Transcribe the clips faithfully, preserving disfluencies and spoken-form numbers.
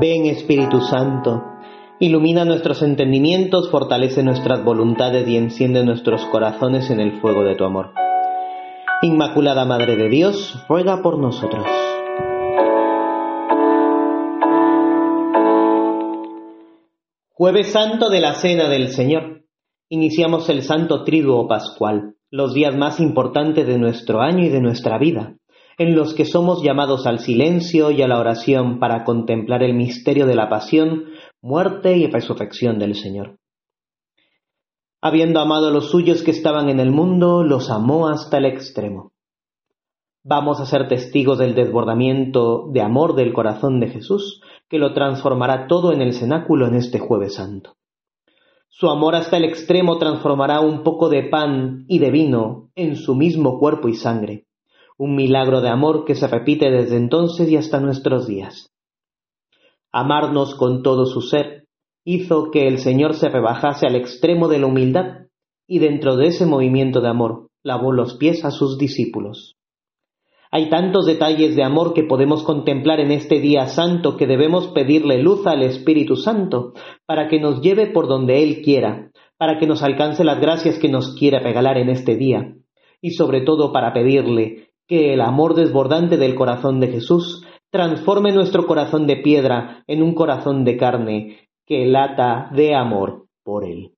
Ven, Espíritu Santo, ilumina nuestros entendimientos, fortalece nuestras voluntades y enciende nuestros corazones en el fuego de tu amor. Inmaculada Madre de Dios, ruega por nosotros. Jueves Santo de la Cena del Señor. Iniciamos el Santo Triduo Pascual, los días más importantes de nuestro año y de nuestra vida, en los que somos llamados al silencio y a la oración para contemplar el misterio de la pasión, muerte y resurrección del Señor. Habiendo amado a los suyos que estaban en el mundo, los amó hasta el extremo. Vamos a ser testigos del desbordamiento de amor del corazón de Jesús, que lo transformará todo en el cenáculo en este Jueves Santo. Su amor hasta el extremo transformará un poco de pan y de vino en su mismo cuerpo y sangre, un milagro de amor que se repite desde entonces y hasta nuestros días. Amarnos con todo su ser hizo que el Señor se rebajase al extremo de la humildad y dentro de ese movimiento de amor lavó los pies a sus discípulos. Hay tantos detalles de amor que podemos contemplar en este día santo que debemos pedirle luz al Espíritu Santo para que nos lleve por donde Él quiera, para que nos alcance las gracias que nos quiere regalar en este día y sobre todo para pedirle que el amor desbordante del corazón de Jesús transforme nuestro corazón de piedra en un corazón de carne que lata de amor por Él.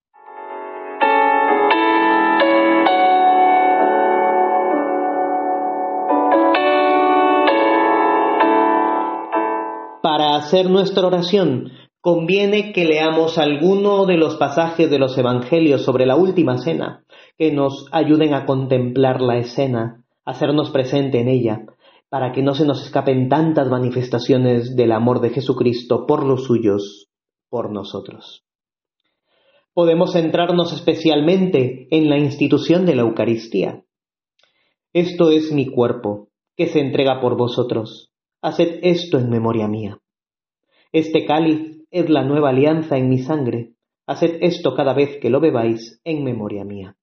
Para hacer nuestra oración, conviene que leamos alguno de los pasajes de los Evangelios sobre la Última Cena, que nos ayuden a contemplar la escena, a hacernos presente en ella, para que no se nos escapen tantas manifestaciones del amor de Jesucristo por los suyos, por nosotros. Podemos centrarnos especialmente en la institución de la Eucaristía. Esto es mi cuerpo, que se entrega por vosotros. Haced esto en memoria mía. Este cáliz es la nueva alianza en mi sangre. Haced esto cada vez que lo bebáis en memoria mía.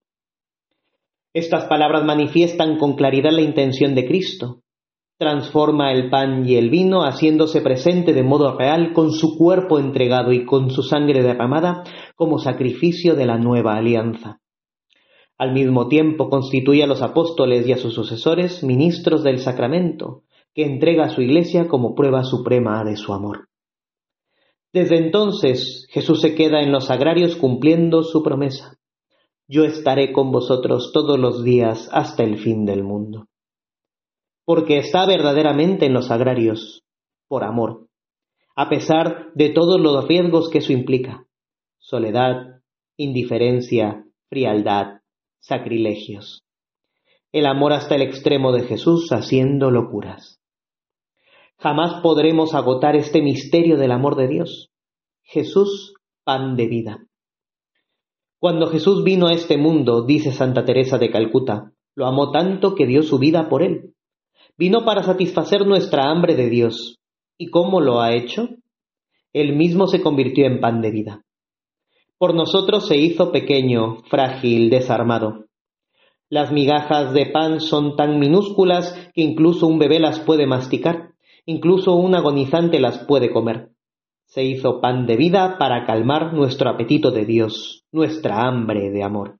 Estas palabras manifiestan con claridad la intención de Cristo. Transforma el pan y el vino haciéndose presente de modo real con su cuerpo entregado y con su sangre derramada como sacrificio de la nueva alianza. Al mismo tiempo constituye a los apóstoles y a sus sucesores ministros del sacramento, que entrega a su Iglesia como prueba suprema de su amor. Desde entonces Jesús se queda en los sagrarios cumpliendo su promesa. Yo estaré con vosotros todos los días hasta el fin del mundo. Porque está verdaderamente en los sagrarios, por amor, a pesar de todos los riesgos que eso implica: soledad, indiferencia, frialdad, sacrilegios. El amor hasta el extremo de Jesús haciendo locuras. Jamás podremos agotar este misterio del amor de Dios. Jesús, pan de vida. Cuando Jesús vino a este mundo, dice Santa Teresa de Calcuta, lo amó tanto que dio su vida por él. Vino para satisfacer nuestra hambre de Dios. ¿Y cómo lo ha hecho? Él mismo se convirtió en pan de vida. Por nosotros se hizo pequeño, frágil, desarmado. Las migajas de pan son tan minúsculas que incluso un bebé las puede masticar. Incluso un agonizante las puede comer. Se hizo pan de vida para calmar nuestro apetito de Dios, nuestra hambre de amor.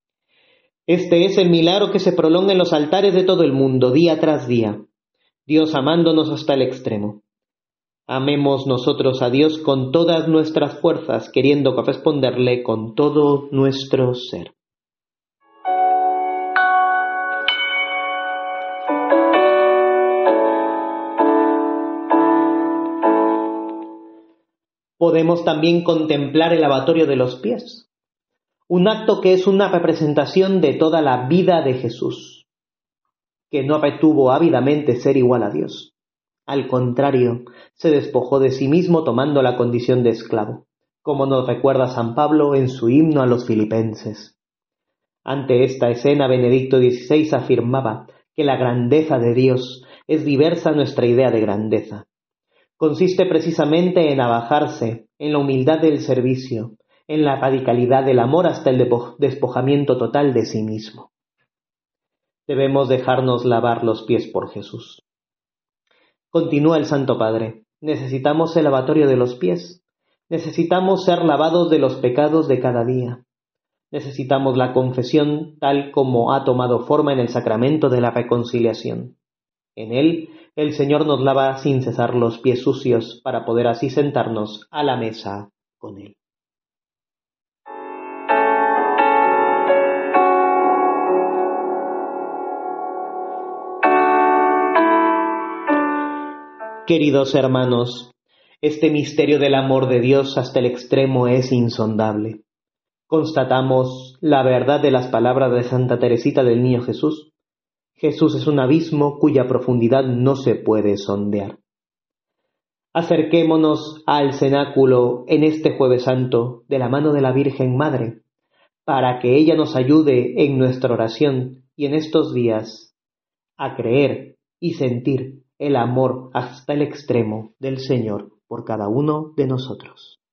Este es el milagro que se prolonga en los altares de todo el mundo, día tras día. Dios amándonos hasta el extremo. Amemos nosotros a Dios con todas nuestras fuerzas, queriendo corresponderle con todo nuestro ser. Podemos también contemplar el lavatorio de los pies, un acto que es una representación de toda la vida de Jesús, que no retuvo ávidamente ser igual a Dios. Al contrario, se despojó de sí mismo tomando la condición de esclavo, como nos recuerda San Pablo en su himno a los filipenses. Ante esta escena, Benedicto dieciséis afirmaba que la grandeza de Dios es diversa a nuestra idea de grandeza. Consiste precisamente en abajarse, en la humildad del servicio, en la radicalidad del amor hasta el despojamiento total de sí mismo. Debemos dejarnos lavar los pies por Jesús. Continúa el Santo Padre. necesitamos el lavatorio de los pies, necesitamos ser lavados de los pecados de cada día, necesitamos la confesión tal como ha tomado forma en el sacramento de la reconciliación. En él, el Señor nos lava sin cesar los pies sucios para poder así sentarnos a la mesa con él. Queridos hermanos, este misterio del amor de Dios hasta el extremo es insondable. Constatamos la verdad de las palabras de Santa Teresita del Niño Jesús. Jesús es un abismo cuya profundidad no se puede sondear. Acerquémonos al cenáculo en este Jueves Santo de la mano de la Virgen Madre, para que ella nos ayude en nuestra oración y en estos días a creer y sentir el amor hasta el extremo del Señor por cada uno de nosotros.